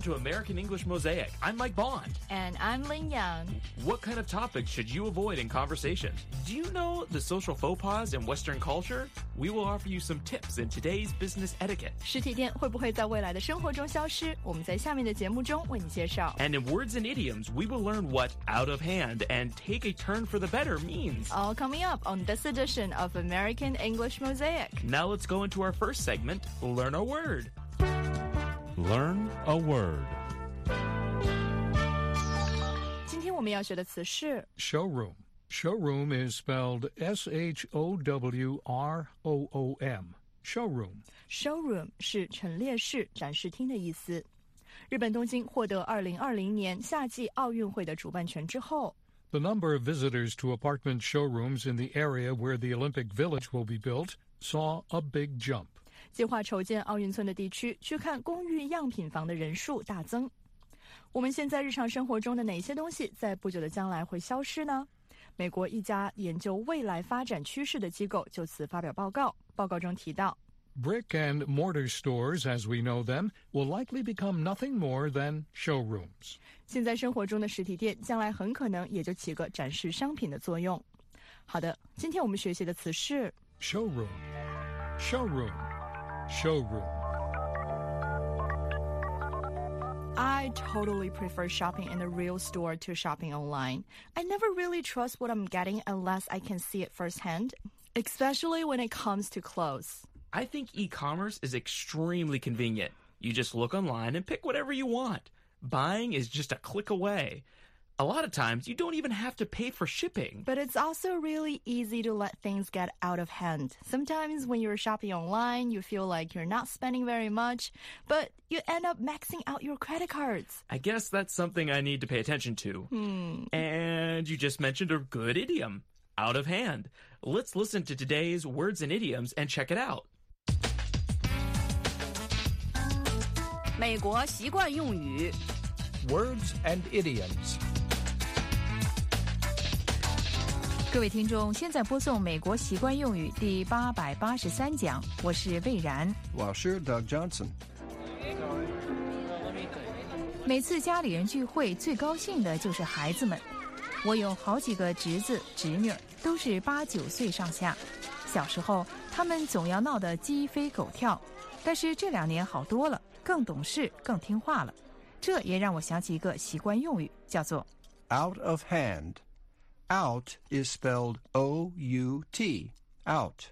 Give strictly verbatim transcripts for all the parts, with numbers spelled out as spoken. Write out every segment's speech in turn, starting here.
to American English Mosaic. I'm Mike Bond. And I'm Lin Yang. What kind of topics should you avoid in conversation? Do you know the social faux pas in Western culture? We will offer you some tips in today's business etiquette. 实体店会不会在未来的生活中消失？我们在下面的节目中为你介绍。 And in words and idioms, we will learn what out of hand and take a turn for the better means. All coming up on this edition of American English Mosaic. Now let's go into our first segment, Learn a Word. Learn a word. 今天我们要学的词是 Showroom. Showroom is spelled S H O W R O O M. Showroom. Showroom 是陈列室、展示厅的意思。日本东京获得二零二零年夏季奥运会的主办权之后， The number of visitors to apartment showrooms in the area where the Olympic Village will be built saw a big jump. 计划筹建奥运村的地区去看公寓样品房的人数大增。我们现在日常生活中的哪些东西在不久的将来会消失呢？美国一家研究未来发展趋势的机构就此发表报告，报告中提到 Brick and mortar stores, as we know them, will likely become nothing more than showrooms. 现在生活中的实体店将来很可能也就起个展示商品的作用。好的，今天我们学习的词是 Showroom. Showroom. Showroom. I totally prefer shopping in the real store to shopping online. I never really trust what I'm getting unless I can see it firsthand, especially when it comes to clothes. I think e-commerce is extremely convenient. You just look online and pick whatever you want. Buying is just a click away. A lot of times, you don't even have to pay for shipping. But it's also really easy to let things get out of hand. Sometimes when you're shopping online, you feel like you're not spending very much, but you end up maxing out your credit cards. I guess that's something I need to pay attention to. Hmm. And you just mentioned a good idiom, out of hand. Let's listen to today's words and idioms and check it out. 美国习惯用语 Words and idioms. 各位听众，现在播送美国习惯用语第八百八十三讲，我是魏然。 我是 Doug Johnson. 每次家里人聚会，最高兴的就是孩子们。我有好几个侄子侄女，都是八九岁上下。小时候，他们总要闹得鸡飞狗跳，但是这两年好多了，更懂事，更听话了。这也让我想起一个习惯用语，叫做 Out of hand. Out is spelled O U T. Out.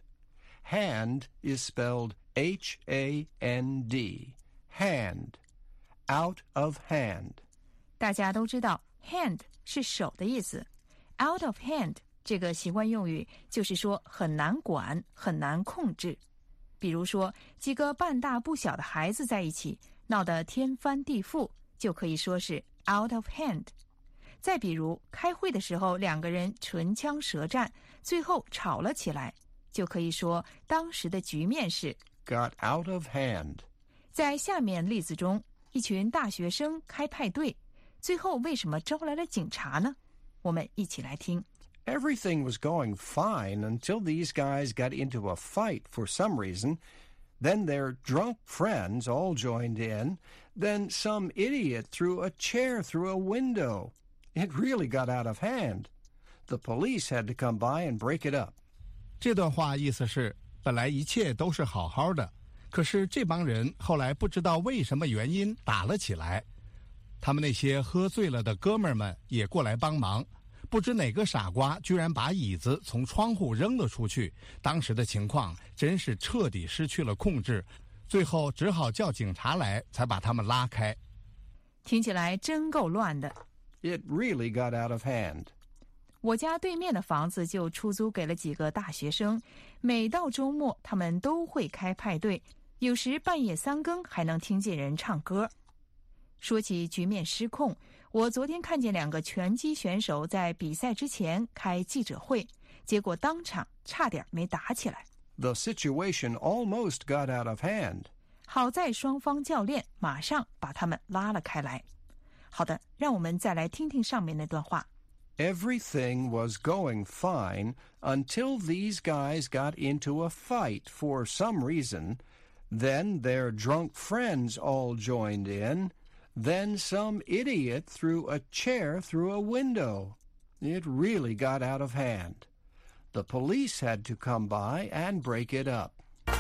Hand is spelled H A N D. Hand. Out of hand. 大家都知道 hand 是手的意思。Out of hand 这个习惯用语就是说很难管，很难控制。比如说几个半大不小的孩子在一起，闹得天翻地覆，就可以说是 out of hand。再比如开会的时候，两个人唇枪舌战，最后吵了起来，就可以说当时的局面是 Got out of hand. 在下面例子中，一群大学生开派对，最后为什么招来了警察呢？我们一起来听。 Everything was going fine until these guys got into a fight for some reason. Then their drunk friends all joined in. Then some idiot threw a chair through a window. It really got out of hand. The police had to come by and break it up. 这段话意思是，本来一切都是好好的，可是这帮人后来不知道为什么原因打了起来。他们那些喝醉了的哥们儿们也过来帮忙，不知哪个傻瓜居然把椅子从窗户扔了出去。当时的情况真是彻底失去了控制，最后只好叫警察来才把他们拉开。 听起来真够乱的。 It really got out of hand. 我家对面的房子就出租给了几个大学生，每到周末他们都会开派对，有时半夜三更还能听见人唱歌。说起局面失控，我昨天看见两个拳击选手在比赛之前开记者会，结果当场差点没打起来。 The situation almost got out of hand. 好在双方教练马上把他们拉了开来。好的，让我们再来听听上面那段话。 Everything was going fine until these guys got into a fight for some reason. Then their drunk friends all joined in. Then some idiot threw a chair through a window. It really got out of hand. The police had to come by and break it up.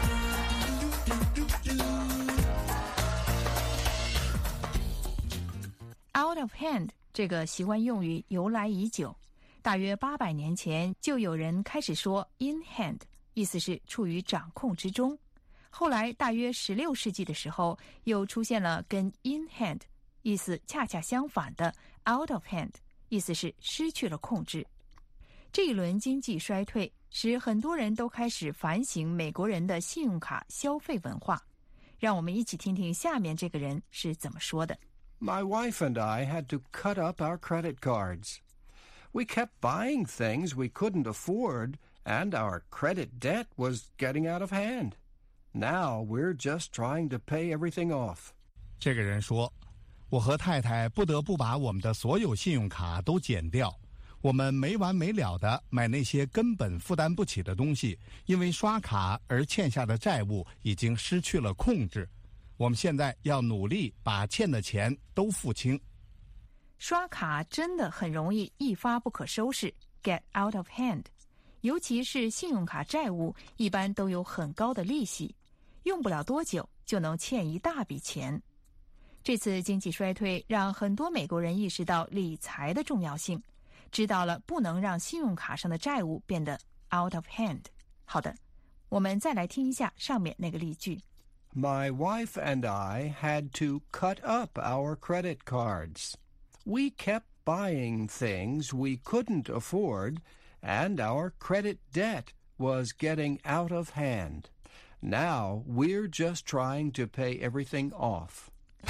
Out of hand 这个习惯用语由来已久，大约八百年前就有人开始说 in hand， 意思是处于掌控之中。后来大约十六世纪的时候，又出现了跟 in hand 意思恰恰相反的 out of hand， 意思是失去了控制。这一轮经济衰退使很多人都开始反省美国人的信用卡消费文化。让我们一起听听下面这个人是怎么说的。 My wife and I had to cut up our credit cards. We kept buying things we couldn't afford, and our credit debt was getting out of hand. Now we're just trying to pay everything off. 这个人说，我和太太不得不把我们的所有信用卡都减掉。我们没完没了地买那些根本负担不起的东西，因为刷卡而欠下的债务已经失去了控制。我们现在要努力把欠的钱都付清。 刷卡真的很容易一发不可收拾 get out of hand， 尤其是信用卡债务一般都有很高的利息，用不了多久就能欠一大笔钱。这次经济衰退让很多美国人意识到理财的重要性，知道了不能让信用卡上的债务变得 out of hand。 好的，我们再来听一下上面那个例句。 My wife and I had to cut up our credit cards. We kept buying things we couldn't afford, and our credit debt was getting out of hand. Now we're just trying to pay everything off.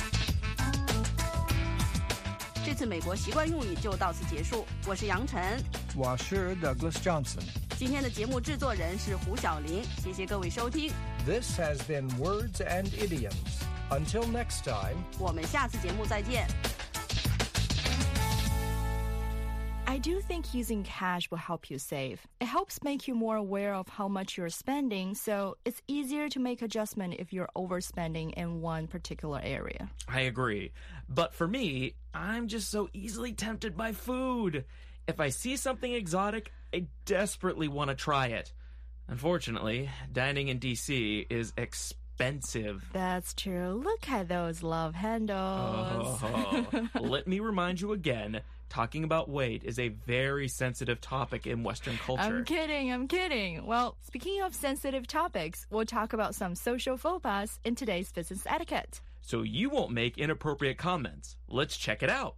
这次美国习惯用语就到此结束。我是杨晨， 我是 Douglas Johnson。 今天的节目制作人是胡小玲，谢谢各位收听。 This has been Words and Idioms. Until next time, 我们下次节目再见。 I do think using cash will help you save. It helps make you more aware of how much you're spending, so it's easier to make adjustment if you're overspending in one particular area. I agree. But for me, I'm just so easily tempted by food. If I see something exotic, I desperately want to try it. Unfortunately, dining in D C is expensive. That's true. Look at those love handles. Oh, let me remind you again, talking about weight is a very sensitive topic in Western culture. I'm kidding, I'm kidding. Well, speaking of sensitive topics, we'll talk about some social faux pas in today's business etiquette. So you won't make inappropriate comments. Let's check it out.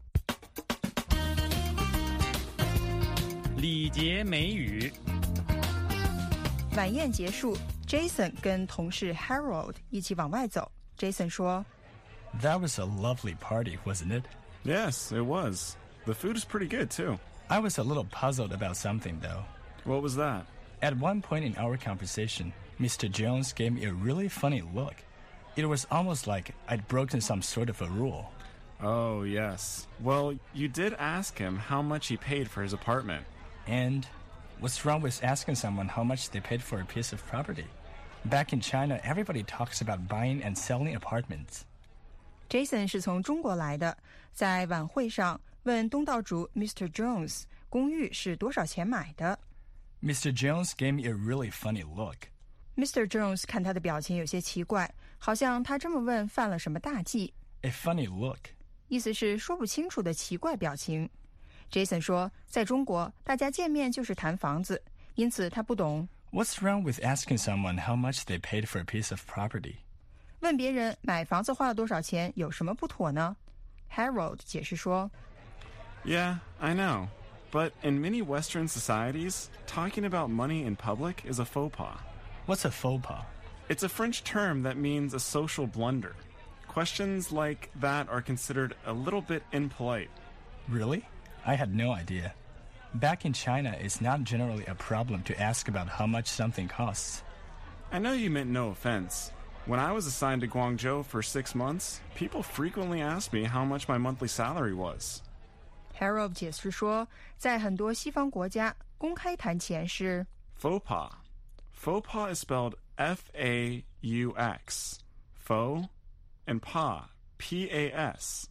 礼节美语。 晚宴结束 ，Jason 跟同事 Harold 一起往外走。Jason 说 ：“That was a lovely party, wasn't it?” Yes, it was. The food is pretty good, too. I was a little puzzled about something, though. What was that? At one point in our conversation, Mister Jones gave me a really funny look. It was almost like I'd broken some sort of a rule. Oh, yes. Well, you did ask him how much he paid for his apartment. And what's wrong with asking someone how much they paid for a piece of property? Back in China, everybody talks about buying and selling apartments. Jason 是从中国来的，在晚会上问东道主 Mister Jones 公寓是多少钱买的。 Mister Jones gave me a really funny look. Mister Jones 看他的表情有些奇怪，好像他这么问犯了什么大忌。 A funny look. 意思是说不清楚的奇怪表情。Jason 说，在中国，大家见面就是谈房子，因此他不懂。 What's wrong with asking someone how much they paid for a piece of property? 问别人买房子花了多少钱有什么不妥呢？ Harold 解释说 Yeah, I know. But in many Western societies, talking about money in public is a faux pas. What's a faux pas? It's a French term that means a social blunder. Questions like that are considered a little bit impolite. Really? I had no idea. Back in China, it's not generally a problem to ask about how much something costs. I know you meant no offense. When I was assigned to Guangzhou for six months, people frequently asked me how much my monthly salary was. Harold 解释说，在很多西方国家，公开谈钱是 faux pas. Faux pas is spelled F A U X. Faux and pas, P A S.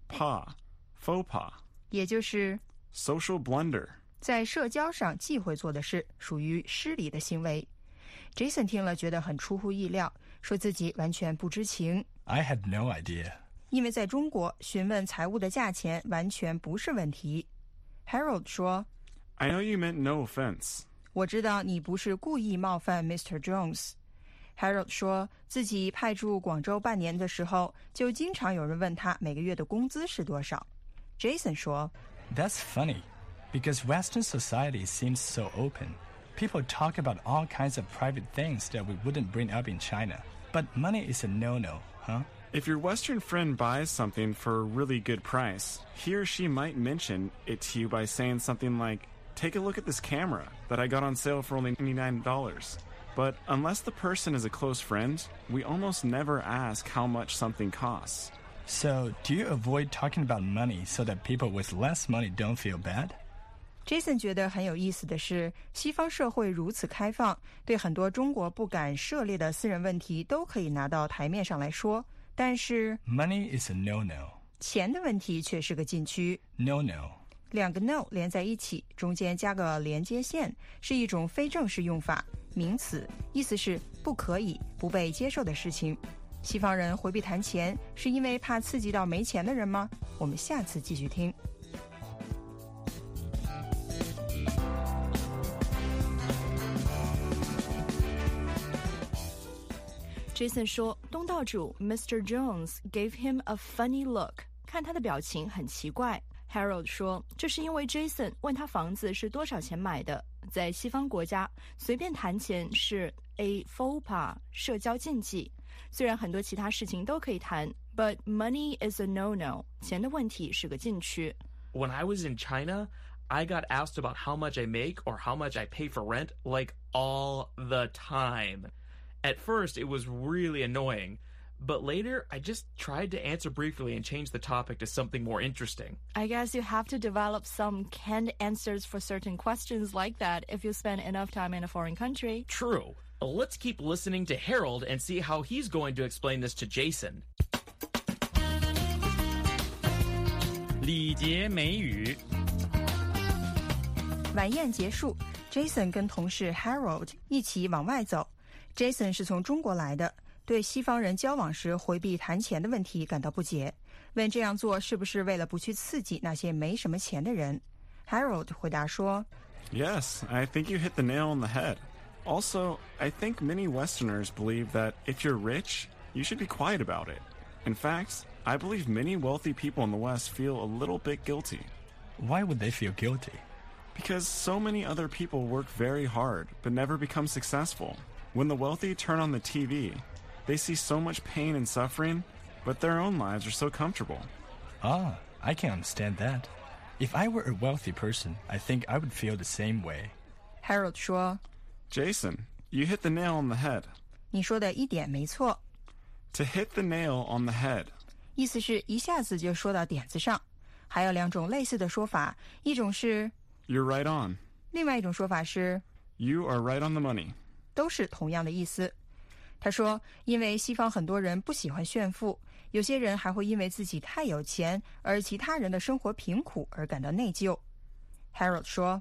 pas, faux pas, 也就是 social blunder. 在社交上忌讳做的事，属于失礼的行为。Jason 听了觉得很出乎意料，说自己完全不知情。 I had no idea. 因为在中国，询问财物的价钱完全不是问题。Harold 说 I know you meant no offense. 我知道你不是故意冒犯 Mister Jones。 Harold 说自己派驻广州半年的时候，就经常有人问他每个月的工资是多少。 Jason 说 That's funny, because Western society seems so open. People talk about all kinds of private things that we wouldn't bring up in China. But money is a no-no, huh? If your Western friend buys something for a really good price, he or she might mention it to you by saying something like, take a look at this camera that I got on sale for only ninety-nine dollars. But unless the person is a close friend, we almost never ask how much something costs. So, do you avoid talking about money so that people with less money don't feel bad? Jason 觉得很有意思的是，西方社会如此开放，对很多中国不敢涉猎的私人问题都可以拿到台面上来说，但是 Money is a no-no. 钱的问题却是个禁区。 No-no. 两个 no 连在一起，中间加个连接线，是一种非正式用法，名词，意思是不可以、不被接受的事情。西方人回避谈钱，是因为怕刺激到没钱的人吗？我们下次继续听。 Jason 说，东道主 Mister Jones gave him a funny look， 看他的表情很奇怪。Harold 说，这是因为 Jason 问他房子是多少钱买的。在西方国家，随便谈钱是 a faux pas， 社交禁忌。虽然很多其他事情都可以谈 ，but money is a no-no， 钱的问题是个禁区。 When I was in China, I got asked about how much I make or how much I pay for rent like all the time. At first, it was really annoying, but later I just tried to answer briefly and change the topic to something more interesting. I guess you have to develop some canned answers for certain questions like that if you spend enough time in a foreign country. True. Let's keep listening to Harold and see how he's going to explain this to Jason. 礼节美语。 晚宴结束 ，Jason 跟同事 Harold 一起往外走。Jason 是从中国来的，对西方人交往时回避谈钱的问题感到不解，问这样做是不是为了不去刺激那些没什么钱的人。Harold 回答说 Yes, I think you hit the nail on the head. Also, I think many Westerners believe that if you're rich, you should be quiet about it. In fact, I believe many wealthy people in the West feel a little bit guilty. Why would they feel guilty? Because so many other people work very hard but never become successful. When the wealthy turn on the T V, they see so much pain and suffering, but their own lives are so comfortable. Ah, I can understand that. If I were a wealthy person, I think I would feel the same way. Harold 说 Jason, you hit the nail on the head. 你说的一点没错。 To hit the nail on the head. 意思是一下子就说到点子上。还有两种类似的说法，一种是 You're right on. 另外一种说法是 You are right on the money. 都是同样的意思。他说，因为西方很多人不喜欢炫富，有些人还会因为自己太有钱，而其他人的生活贫苦而感到内疚。Harold 说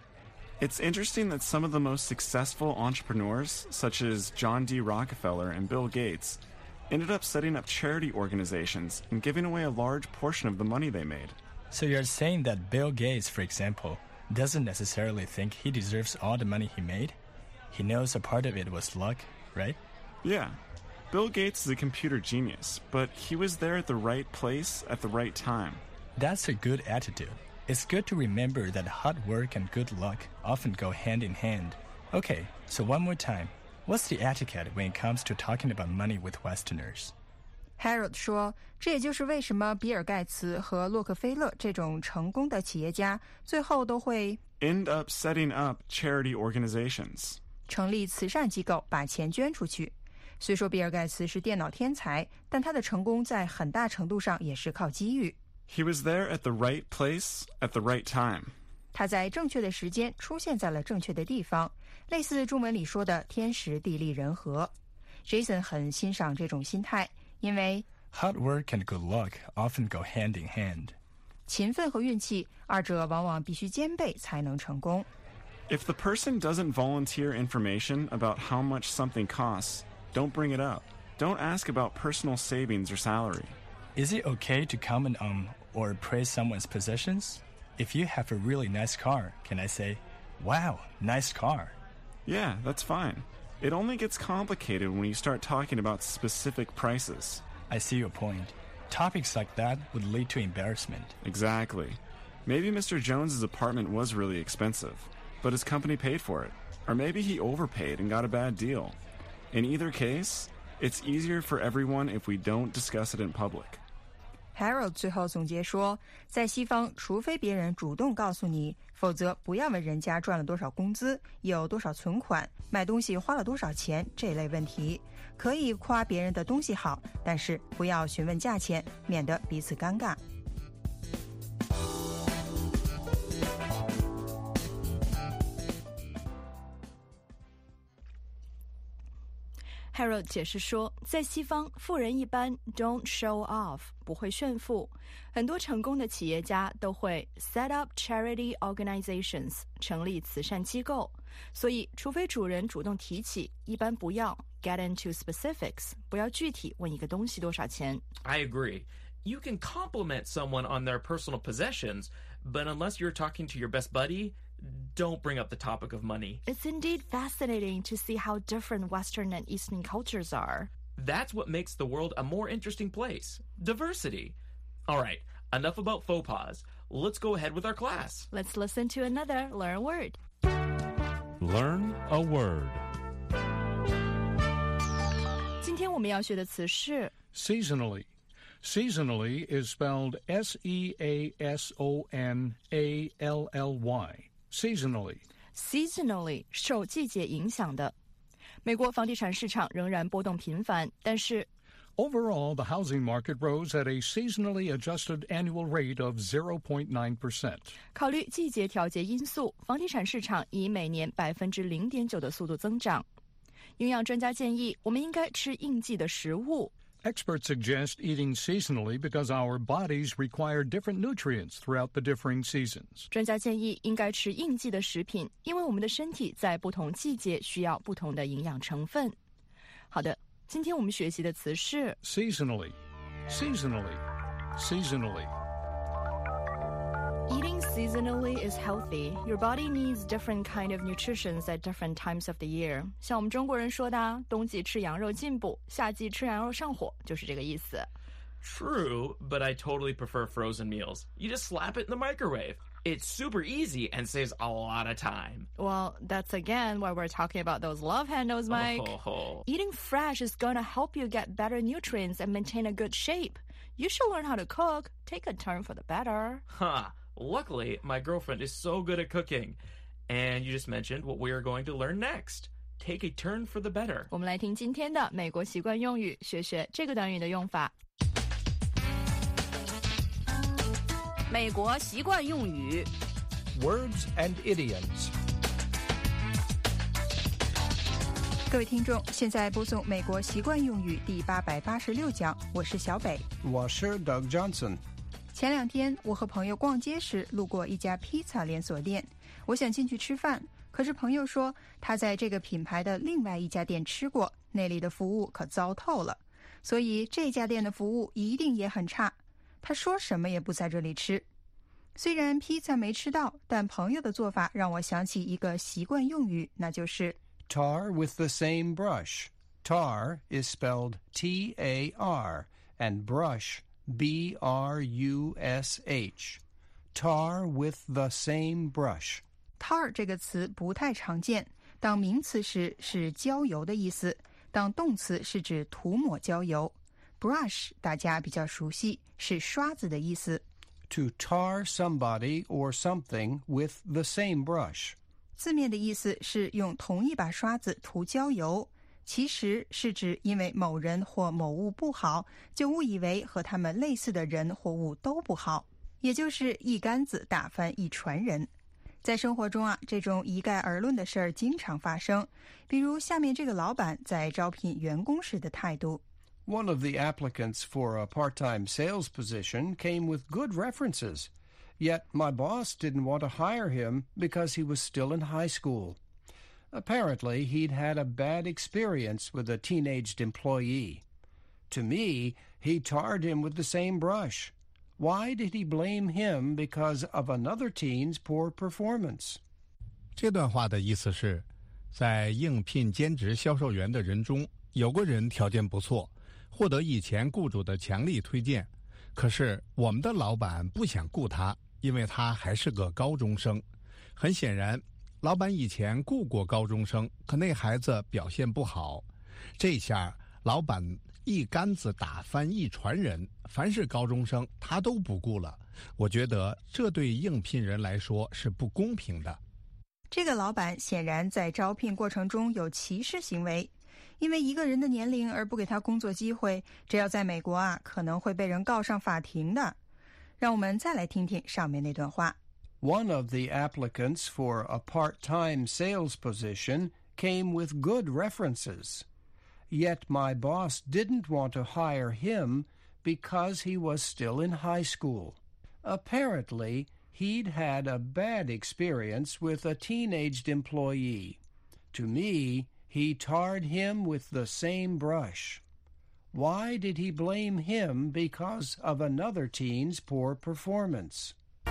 It's interesting that some of the most successful entrepreneurs, such as John D. Rockefeller and Bill Gates, ended up setting up charity organizations and giving away a large portion of the money they made. So you're saying that Bill Gates, for example, doesn't necessarily think he deserves all the money he made? He knows a part of it was luck, right? Yeah. Bill Gates is a computer genius, but he was there at the right place at the right time. That's a good attitude. It's good to remember that hard work and good luck often go hand in hand. Okay, so one more time. What's the etiquette when it comes to talking about money with Westerners? Harold 说，这也就是为什么比尔盖茨和洛克菲勒这种成功的企业家最后都会 end up setting up charity organizations. 成立慈善机构，把钱捐出去。虽说比尔盖茨是电脑天才，但他的成功在很大程度上也是靠机遇。 He was there at the right place at the right time. 他在正确的时间出现在了正确的地方，类似中文里说的天时地利人和。Jason 很欣赏这种心态，因为 Hard work and good luck often go hand in hand. 勤奋和运气，二者往往必须兼备才能成功。 If the person doesn't volunteer information about how much something costs, don't bring it up. Don't ask about personal savings or salary. Is it okay to comment on or praise someone's possessions? If you have a really nice car, can I say, wow, nice car? Yeah, that's fine. It only gets complicated when you start talking about specific prices. I see your point. Topics like that would lead to embarrassment. Exactly. Maybe Mister Jones's apartment was really expensive, but his company paid for it. Or maybe he overpaid and got a bad deal. In either case, it's easier for everyone if we don't discuss it in public. Harold 最后总结说，在西方，除非别人主动告诉你，否则不要问人家赚了多少工资，有多少存款，买东西花了多少钱这类问题。可以夸别人的东西好，但是不要询问价钱，免得彼此尴尬。 Harold 解释说，在西方，富人一般 don't show off， 不会炫富。很多成功的企业家都会 set up charity organizations， 成立慈善机构。所以，除非主人主动提起，一般不要 get into specifics， 不要具体问一个东西多少钱。 I agree. You can compliment someone on their personal possessions, but unless you're talking to your best buddy, don't bring up the topic of money. It's indeed fascinating to see how different Western and Eastern cultures are. That's what makes the world a more interesting place. Diversity. All right, enough about faux pas. Let's go ahead with our class. Let's listen to another Learn a Word. Learn a word. 今天我们要学的词是 Seasonally.Seasonally is spelled S E A S O N A L L Y. Seasonally. Seasonally 受季节影响的。美国房地产市场仍然波动频繁，但是 Overall, the housing market rose at a seasonally adjusted annual rate of zero point nine percent. 考虑季节调节因素，房地产市场以每年百分之零点九的速度增长。营养专家建议，我们应该吃应季的食物。 Experts suggest eating seasonally because our bodies require different nutrients throughout the differing seasons. 专家建议应该吃应季的食品，因为我们的身体在不同季节需要不同的营养成分。好的，今天我们学习的词是 Seasonally. Seasonally. Seasonally.Eating seasonally is healthy. Your body needs different kind of nutrition at different times of the year. 像我们中国人说的啊，冬季吃羊肉进补，夏季吃羊肉上火，就是这个意思。 True, but I totally prefer frozen meals. You just slap it in the microwave. It's super easy and saves a lot of time. Well, that's again why we're talking about those love handles, Mike. Oh. Eating fresh is going to help you get better nutrients and maintain a good shape. You should learn how to cook. Take a turn for the better. Huh.Luckily, my girlfriend is so good at cooking. And you just mentioned what we are going to learn next. Take a turn for the better. 我们来听今天的美国习惯用语，学学这个短语的用法。 美国习惯用语 Words and idioms. 各位听众，现在播送美国习惯用语第八百八十六讲，我是小北， 我是 Doug Johnson。 前两天我和朋友逛街时路过一家披萨连锁店，我想进去吃饭，可是朋友说他在这个品牌的另外一家店吃过，那里的服务可糟透了，所以这家店的服务一定也很差。他说什么也不在这里吃。虽然披萨没吃到，但朋友的做法让我想起一个习惯用语，那就是 Tar with the same brush. Tar is spelled T A R and brush B R U S H. Tar with the same brush. Tar 这个词不太常见，当名词时是焦油的意思，当动词是指涂抹焦油。Brush 大家比较熟悉，是刷子的意思。 To tar somebody or something with the same brush. 字面的意思是用同一把刷子涂焦油，其实是指因为某人或某物不好，就误以为和他们类似的人或物都不好，也就是一竿子打翻一船人。在生活中啊，这种一概而论的事儿经常发生，比如下面这个老板在招聘员工时的态度。 One of the applicants for a part-time sales position came with good references, yet my boss didn't want to hire him because he was still in high school. Apparently, he'd had a bad experience with a teenaged employee. To me, he tarred him with the same brush. Why did he blame him because of another teen's poor performance? 这段话的意思是，在应聘兼职销售员的人中，有个人条件不错，获得以前雇主的强力推荐，可是我们的老板不想雇他，因为他还是个高中生。很显然，老板以前雇过高中生，可那孩子表现不好。这下老板一竿子打翻一船人，凡是高中生他都不顾了。我觉得这对应聘人来说是不公平的。 这个老板显然在招聘过程中有歧视行为，因为一个人的年龄而不给他工作机会，这要在美国啊，可能会被人告上法庭的。让我们再来听听上面那段话。 One of the applicants for a part-time sales position came with good references. Yet my boss didn't want to hire him because he was still in high school. Apparently, he'd had a bad experience with a teenaged employee. To me, he tarred him with the same brush. Why did he blame him because of another teen's poor performance?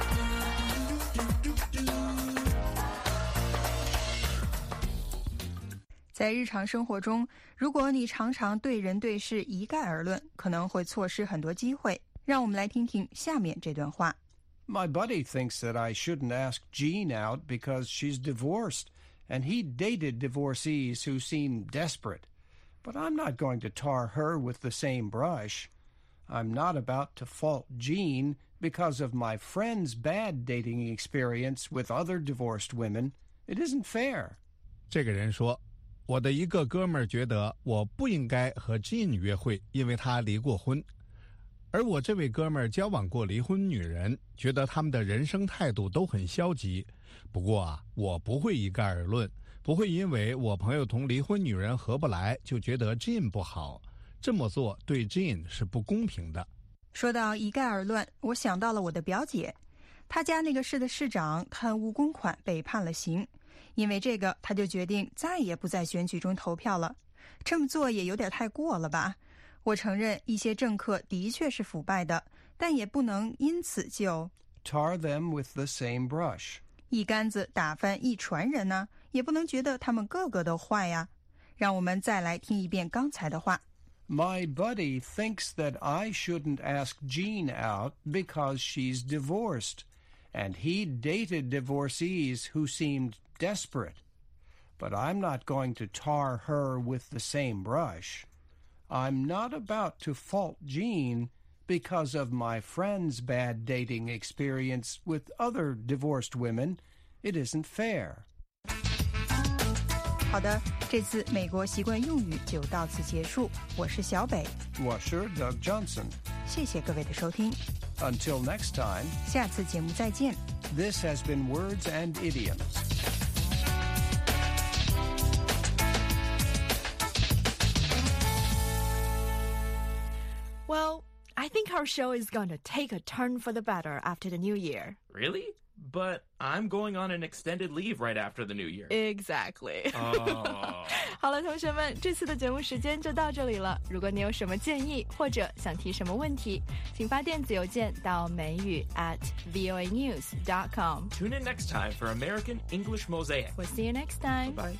在日常生活中，如果你常常对人对事一概而论，可能会错失很多机会。让我们来听听下面这段话。 My buddy thinks that I shouldn't ask Jean out because she's divorced, and he dated divorcees who seem desperate. But I'm not going to tar her with the same brush. I'm not about to fault Jean because of my friend's bad dating experience with other divorced women. It isn't fair. 这个人说，我的一个哥们儿觉得我不应该和 Jean 约会，因为他离过婚。而我这位哥们儿交往过离婚女人，觉得他们的人生态度都很消极。不过啊，我不会一概而论，不会因为我朋友同离婚女人合不来，就觉得 Jean 不好。这么做对 Jean 是不公平的。 说到一概而论，我想到了我的表姐，她家那个市的市长贪污公款被判了刑，因为这个，她就决定再也不在选举中投票了。这么做也有点太过了吧？我承认一些政客的确是腐败的，但也不能因此就 tar them with the same brush. 一竿子打翻一船人呢、啊，也不能觉得他们个个都坏呀。让我们再来听一遍刚才的话。 My buddy thinks that I shouldn't ask Jean out because she's divorced, and he dated divorcees who seemed desperate. But I'm not going to tar her with the same brush. I'm not about to fault Jean because of my friend's bad dating experience with other divorced women. It isn't fair. 好的，这次美国习惯用语就到此结束。我是小北， 我是 Doug Johnson。 谢谢各位的收听。 Until next time. 下次节目再见。 This has been Words and Idioms. Well, I think our show is going to take a turn for the better after the new year. Really? But I'm going on an extended leave right after the new year. Exactly. Oh. 好了，同学们，这次的节目时间就到这里了。如果你有什么建议或者想提什么问题，请发电子邮件到美语 at voa news dot com. Tune in next time for American English Mosaic. We'll see you next time. Bye.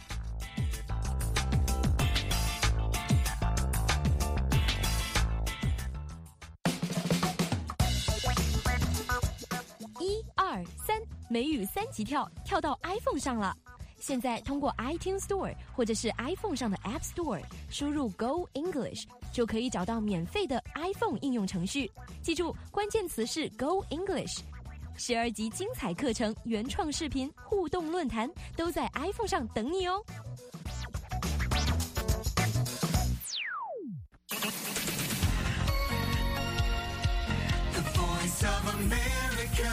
美语三级跳跳到 iPhone 上了，现在通过 iTunes Store 或者是 iPhone 上的 App Store 输入 Go English 就可以找到免费的 iPhone 应用程序。记住，关键词是 Go English。十二集精彩课程、原创视频、互动论坛都在 iPhone 上等你哦。 The Voice of America.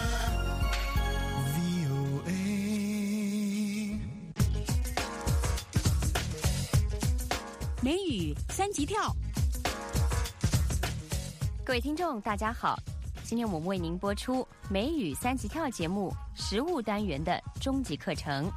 V O A 美语三级跳。 各位听众，大家好，今天我们为您播出美语三级跳节目食物单元的终极课程。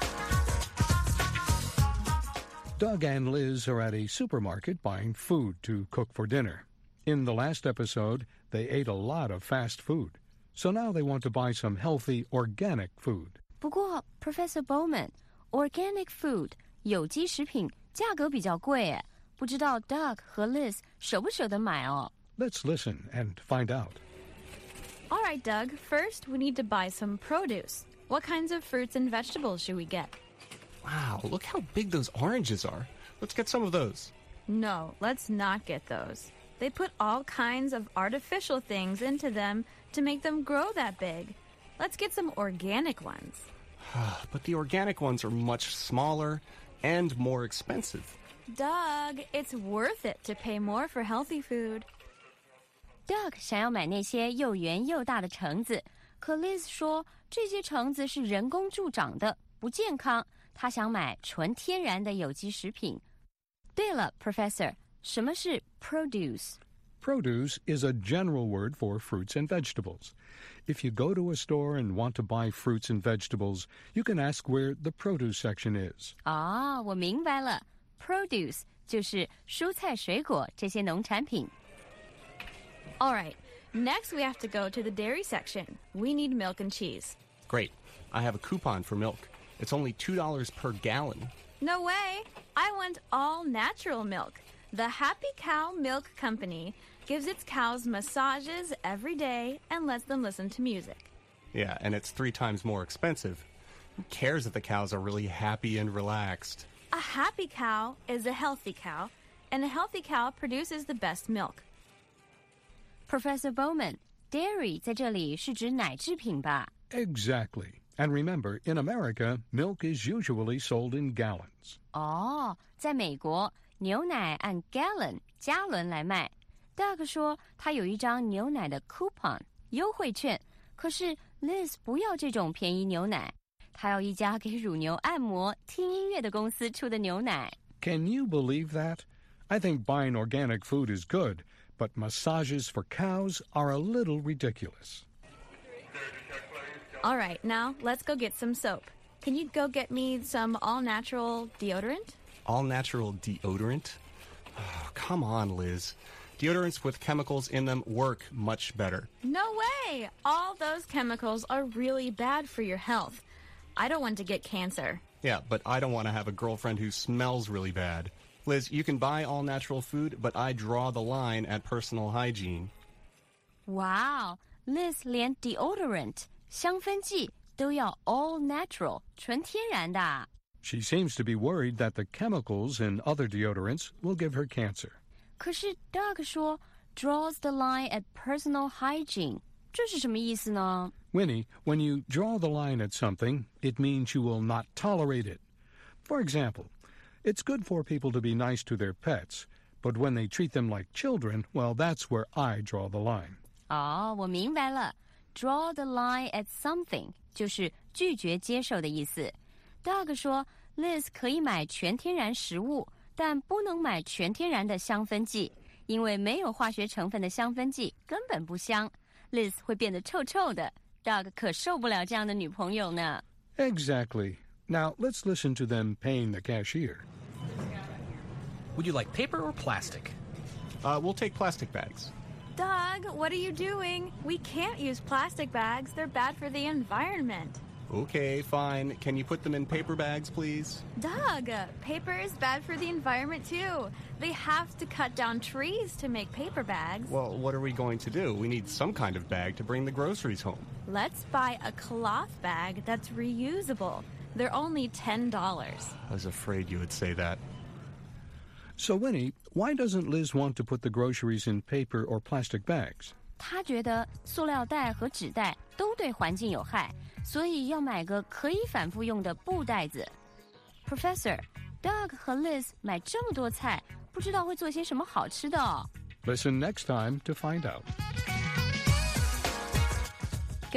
Doug and Liz are at a supermarket buying food to cook for dinner. In the last episode, they ate a lot of fast food. So now they want to buy some healthy, organic food. 不过 Professor Bowman, organic food 有机食品价格比较贵耶，不知道 Doug 和 Liz 舍不舍得买哦。 Let's listen and find out. All right, Doug. First, we need to buy some produce. What kinds of fruits and vegetables should we get? Wow, look how big those oranges are. Let's get some of those. No, let's not get those. They put all kinds of artificial things into them to make them grow that big. Let's get some organic ones. But the organic ones are much smaller and more expensive. Doug, it's worth it to pay more for healthy food. Doug 想要买那些又圆又大的橙子，可 Liz 说这些橙子是人工助长的，不健康。他想买纯天然的有机食品。对了 ，Professor， 什么是 produce? Produce is a general word for fruits and vegetables. If you go to a store and want to buy fruits and vegetables, you can ask where the produce section is. 啊，我明白了 ，produce 就是蔬菜水果这些农产品。 All right, next we have to go to the dairy section. We need milk and cheese. Great. I have a coupon for milk. It's only two dollars per gallon. No way. I want all natural milk. The Happy Cow Milk Company gives its cows massages every day and lets them listen to music. Yeah, and it's three times more expensive. Who cares if the cows are really happy and relaxed? A happy cow is a healthy cow, and a healthy cow produces the best milk. Professor Bowman, dairy 在这里是指奶制品吧？ Exactly. And remember, in America, milk is usually sold in gallons. 哦，在美国，牛奶按 gallon 加仑来卖。Doug 说他有一张牛奶的 coupon 优惠券，可是 Liz 不要这种便宜牛奶，他要一家给乳牛按摩、听音乐的公司出的牛奶。 Can you believe that? I think buying organic food is good, but massages for cows are a little ridiculous. All right, now let's go get some soap. Can you go get me some all-natural deodorant? All-natural deodorant? Oh, come on, Liz. Deodorants with chemicals in them work much better. No way! All those chemicals are really bad for your health. I don't want to get cancer. Yeah, but I don't want to have a girlfriend who smells really bad. Liz, you can buy all-natural food, but I draw the line at personal hygiene. Wow, Liz 连 deodorant 香氛剂都要 all natural 纯天然的。 She seems to be worried that the chemicals in other deodorants will give her cancer. 可是 Doug 说 draws the line at personal hygiene 这是什么意思呢？ Winnie, when you draw the line at something, it means you will not tolerate it. For example, it's good for people to be nice to their pets, but when they treat them like children, well, that's where I draw the line. 哦，我明白了。Draw the line at something 就是拒绝接受的意思。Doug 说 Liz 可以买全天然食物，但不能买全天然的香氛剂，因为没有化学成分的香氛剂根本不香。Liz 会变得臭臭的。Doug 可受不了这样的女朋友呢。 Exactly. Now let's listen to them paying the cashier. Would you like paper or plastic? Uh, we'll take plastic bags. Doug, what are you doing? We can't use plastic bags. They're bad for the environment. Okay, fine. Can you put them in paper bags, please? Doug, paper is bad for the environment, too. They have to cut down trees to make paper bags. Well, what are we going to do? We need some kind of bag to bring the groceries home. Let's buy a cloth bag that's reusable. They're only ten dollars. I was afraid you would say that. So, Winnie, why doesn't Liz want to put the groceries in paper or plastic bags? 她觉得塑料袋和纸袋都对环境有害，所以要买个可以反复用的布袋子。Professor, Doug 和 Liz 买这么多菜，不知道会做些什么好吃的哦。 Listen next time to find out.